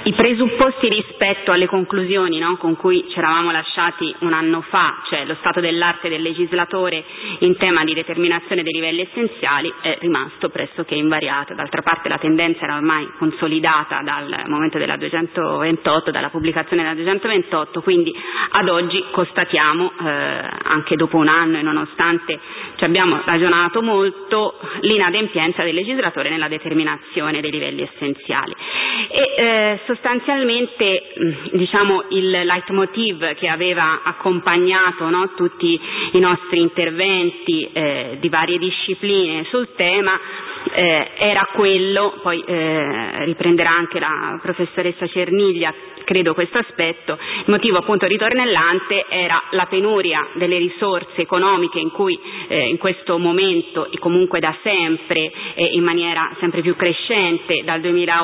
i presupposti rispetto alle conclusioni, no, con cui ci eravamo lasciati un anno fa, cioè lo stato dell'arte del legislatore in tema di determinazione dei livelli essenziali, è rimasto pressoché invariato. D'altra parte la tendenza era ormai consolidata dal momento della 228, dalla pubblicazione della 228, quindi ad oggi constatiamo, anche dopo un anno e nonostante ci abbiamo ragionato molto, l'inadempienza del legislatore nella determinazione dei livelli essenziali. E sostanzialmente diciamo il leitmotiv che aveva accompagnato, no, tutti i nostri interventi di varie discipline sul tema era quello, poi riprenderà anche la professoressa Cerniglia credo questo aspetto, il motivo appunto ritornellante era la penuria delle risorse economiche in cui in questo momento e comunque da sempre in maniera sempre più crescente dal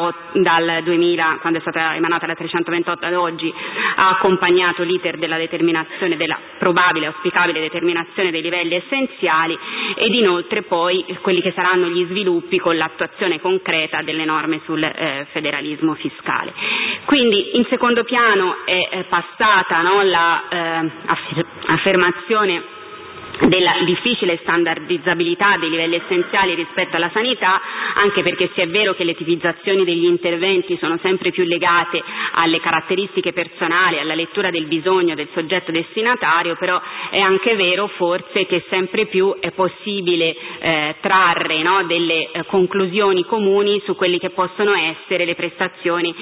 2000 quando è stata emanata la 328 ad oggi ha accompagnato l'iter della determinazione della probabile auspicabile determinazione dei livelli essenziali ed inoltre poi quelli che saranno gli sviluppi con l'attuazione concreta delle norme sul federalismo fiscale. Quindi in secondo piano è passata, no, l'affermazione della difficile standardizzabilità dei livelli essenziali rispetto alla sanità, anche perché se è vero che le tipizzazioni degli interventi sono sempre più legate alle caratteristiche personali, alla lettura del bisogno del soggetto destinatario, però è anche vero forse che sempre più è possibile trarre, no, delle conclusioni comuni su quelli che possono essere le prestazioni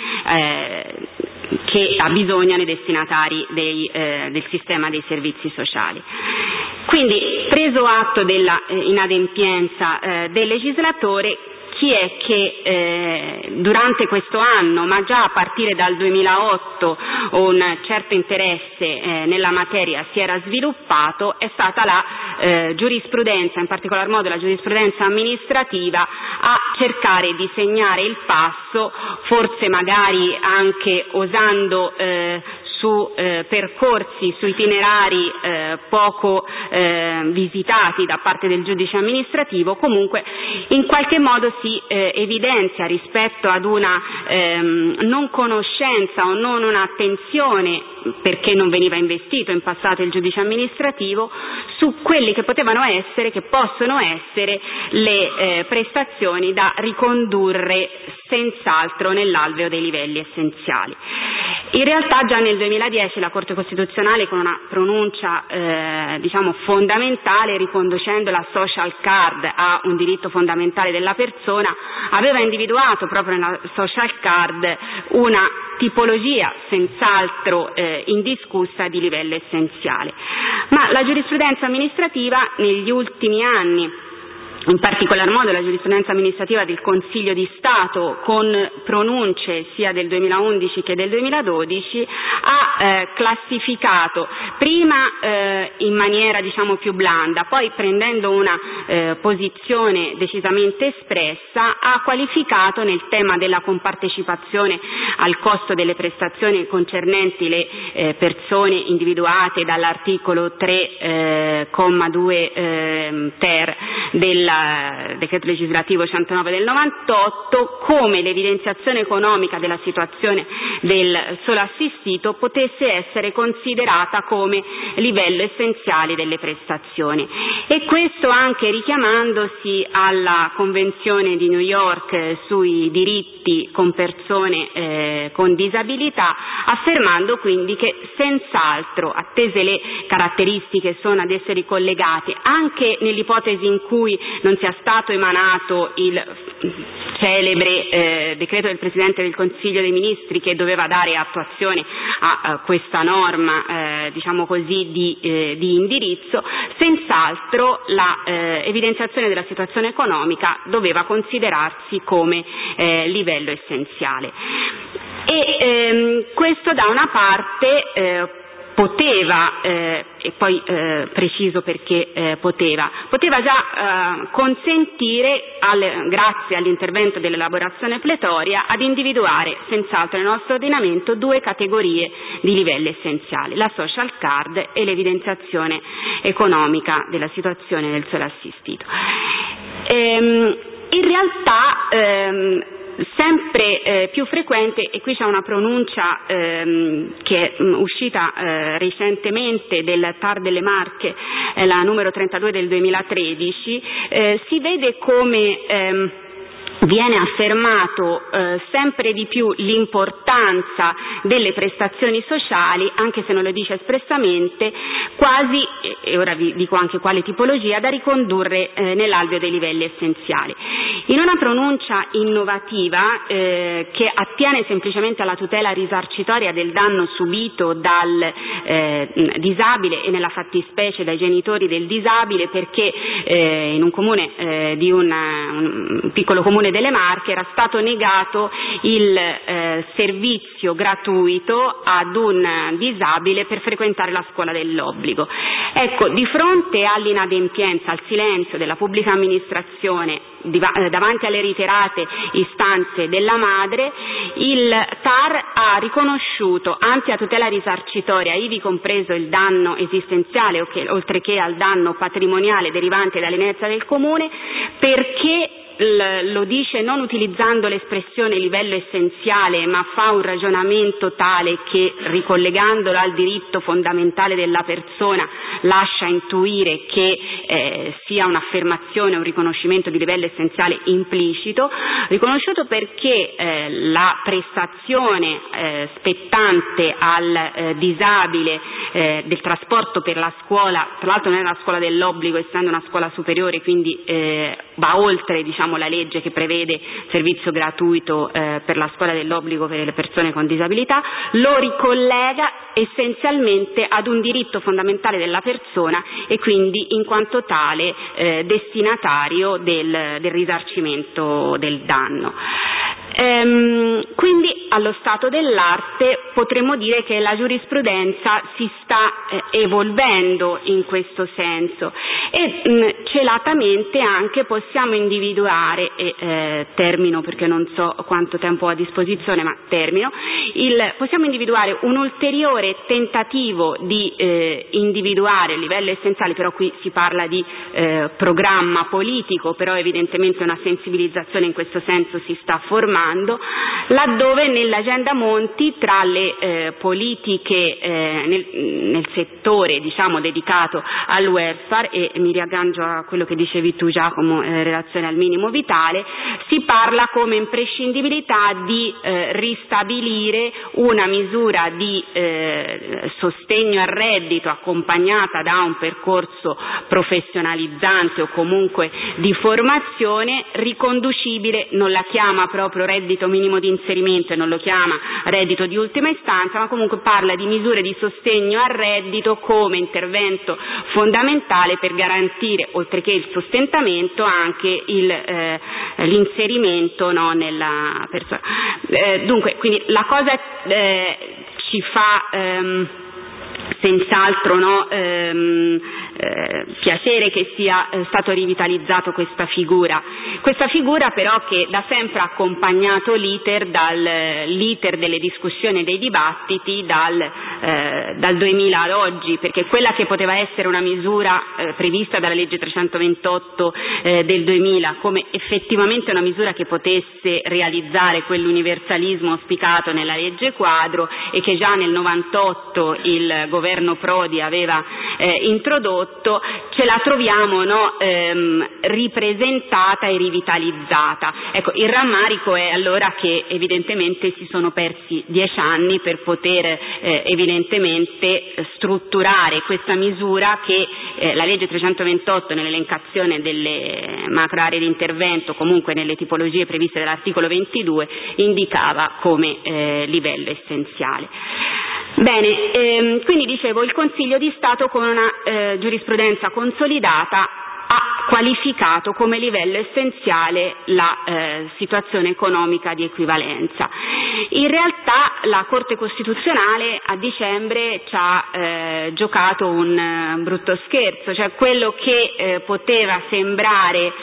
che abbisognano i destinatari del sistema dei servizi sociali. Quindi, preso atto della inadempienza del legislatore, chi è che durante questo anno, ma già a partire dal 2008, un certo interesse nella materia si era sviluppato, è stata la giurisprudenza, in particolar modo la giurisprudenza amministrativa, a cercare di segnare il passo, forse magari anche osando su percorsi, su itinerari poco visitati da parte del giudice amministrativo. Comunque in qualche modo si evidenzia rispetto ad una non conoscenza o non un'attenzione, perché non veniva investito in passato il giudice amministrativo, su quelli che potevano essere, che possono essere le prestazioni da ricondurre senz'altro nell'alveo dei livelli essenziali. In realtà già nel 2010 la Corte Costituzionale, con una pronuncia diciamo fondamentale, riconducendo la social card a un diritto fondamentale della persona, aveva individuato proprio nella social card una tipologia senz'altro indiscussa di livello essenziale. Ma la giurisprudenza amministrativa negli ultimi anni, in particolar modo la giurisprudenza amministrativa del Consiglio di Stato, con pronunce sia del 2011 che del 2012, ha classificato prima in maniera diciamo più blanda, poi prendendo una posizione decisamente espressa, ha qualificato nel tema della compartecipazione al costo delle prestazioni concernenti le persone individuate dall'articolo 3,2 ter del decreto legislativo 109 del 98, come l'evidenziazione economica della situazione del solo assistito potesse essere considerata come livello essenziale delle prestazioni, e questo anche richiamandosi alla Convenzione di New York sui diritti con persone con disabilità, affermando quindi che senz'altro, attese le caratteristiche sono ad esse ricollegate, anche nell'ipotesi in cui non sia stato emanato il celebre decreto del Presidente del Consiglio dei Ministri che doveva dare attuazione a questa norma diciamo così di indirizzo, senz'altro la evidenziazione della situazione economica doveva considerarsi come livello essenziale. E questo da una parte poteva, e poi preciso perché poteva già consentire, grazie all'intervento dell'elaborazione pletoria, ad individuare senz'altro nel nostro ordinamento due categorie di livelli essenziali: la social card e l'evidenziazione economica della situazione del solo assistito. In realtà sempre più frequente, e qui c'è una pronuncia che è uscita recentemente del TAR delle Marche, la numero 32 del 2013, si vede come viene affermato sempre di più l'importanza delle prestazioni sociali, anche se non lo dice espressamente, quasi, e ora vi dico anche quale tipologia, da ricondurre nell'alveo dei livelli essenziali. In una pronuncia innovativa che attiene semplicemente alla tutela risarcitoria del danno subito dal disabile e nella fattispecie dai genitori del disabile, perché in un comune di un piccolo comune delle Marche era stato negato il servizio gratuito ad un disabile per frequentare la scuola dell'obbligo. Ecco, di fronte all'inadempienza, al silenzio della pubblica amministrazione davanti alle reiterate istanze della madre, il TAR ha riconosciuto, anzi a tutela risarcitoria, ivi compreso il danno esistenziale oltre che al danno patrimoniale derivante dall'inerzia del comune, perché lo dice non utilizzando l'espressione livello essenziale, ma fa un ragionamento tale che, ricollegandolo al diritto fondamentale della persona, lascia intuire che sia un'affermazione, un riconoscimento di livello essenziale implicito, riconosciuto perché la prestazione spettante al disabile del trasporto per la scuola, tra l'altro non è una scuola dell'obbligo essendo una scuola superiore, quindi va oltre, diciamo, la legge che prevede servizio gratuito per la scuola dell'obbligo per le persone con disabilità, lo ricollega essenzialmente ad un diritto fondamentale della persona e quindi in quanto tale destinatario del risarcimento del danno. Quindi allo stato dell'arte potremmo dire che la giurisprudenza si sta evolvendo in questo senso e celatamente anche possiamo individuare, e termino perché non so quanto tempo ho a disposizione, ma termino, possiamo individuare un ulteriore tentativo di individuare il livello essenziale, però qui si parla di programma politico, però evidentemente una sensibilizzazione in questo senso si sta formando, laddove nell'agenda Monti tra le politiche nel settore, diciamo, dedicato al welfare, e mi riaggancio a quello che dicevi tu, Giacomo, in relazione al minimo vitale, si parla come imprescindibilità di ristabilire una misura di sostegno al reddito accompagnata da un percorso professionalizzante o comunque di formazione riconducibile, non la chiama proprio reddito minimo di inserimento e non lo chiama reddito di ultima istanza, ma comunque parla di misure di sostegno al reddito come intervento fondamentale per garantire, oltre che il sostentamento, anche l'inserimento, no, nella persona. Dunque, quindi la cosa ci fa senz'altro, no, piacere che sia stato rivitalizzato questa figura però che da sempre ha accompagnato l'iter delle discussioni e dei dibattiti dal 2000 ad oggi, perché quella che poteva essere una misura prevista dalla legge 328 del 2000 come effettivamente una misura che potesse realizzare quell'universalismo auspicato nella legge quadro e che già nel 98 il governo Prodi aveva introdotto, ce la troviamo, no, ripresentata e rivitalizzata. Ecco, il rammarico è allora che evidentemente si sono persi 10 anni per poter evidentemente strutturare questa misura che la legge 328 nell'elencazione delle macro aree di intervento, comunque nelle tipologie previste dall'articolo 22, indicava come livello essenziale. Bene, quindi dicevo, il Consiglio di Stato con una giurisprudenza consolidata ha qualificato come livello essenziale la situazione economica di equivalenza. In realtà la Corte Costituzionale a dicembre ci ha giocato un brutto scherzo, cioè quello che poteva sembrare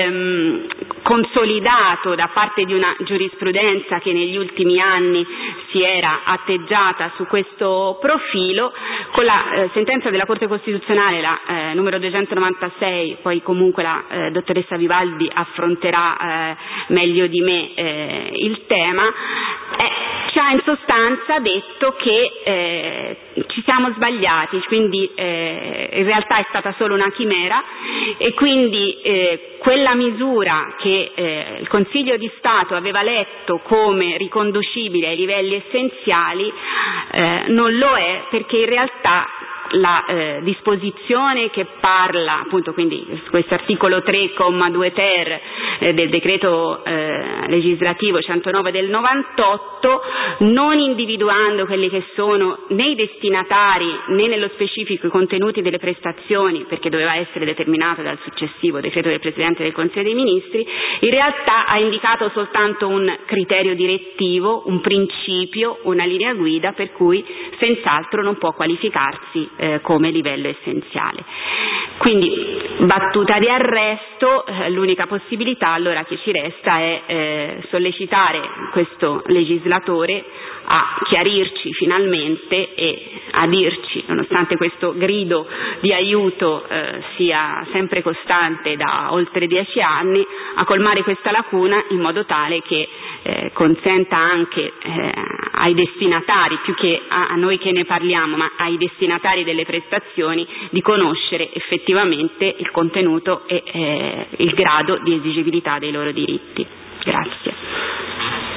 consolidato da parte di una giurisprudenza che negli ultimi anni si si era atteggiata su questo profilo. Con la sentenza della Corte Costituzionale, la numero 296, poi comunque la dottoressa Vivaldi affronterà meglio di me il tema, ci ha in sostanza detto che ci siamo sbagliati, quindi in realtà è stata solo una chimera e quindi quella misura che il Consiglio di Stato aveva letto come riconducibile ai livelli essenziali non lo è, perché in realtà la disposizione che parla appunto, quindi questo articolo 3,2 ter del decreto legislativo 109 del 98, non individuando quelli che sono né i destinatari né nello specifico i contenuti delle prestazioni, perché doveva essere determinato dal successivo decreto del Presidente del Consiglio dei Ministri, in realtà ha indicato soltanto un criterio direttivo, un principio, una linea guida per cui senz'altro non può qualificarsi come livello essenziale. Quindi battuta di arresto, l'unica possibilità allora che ci resta è sollecitare questo legislatore a chiarirci finalmente e a dirci, nonostante questo grido di aiuto sia sempre costante da oltre 10 anni, a colmare questa lacuna in modo tale che consenta anche ai destinatari, più che a noi che ne parliamo, ma ai destinatari delle prestazioni, di conoscere effettivamente il contenuto e il grado di esigibilità dei loro diritti. Grazie.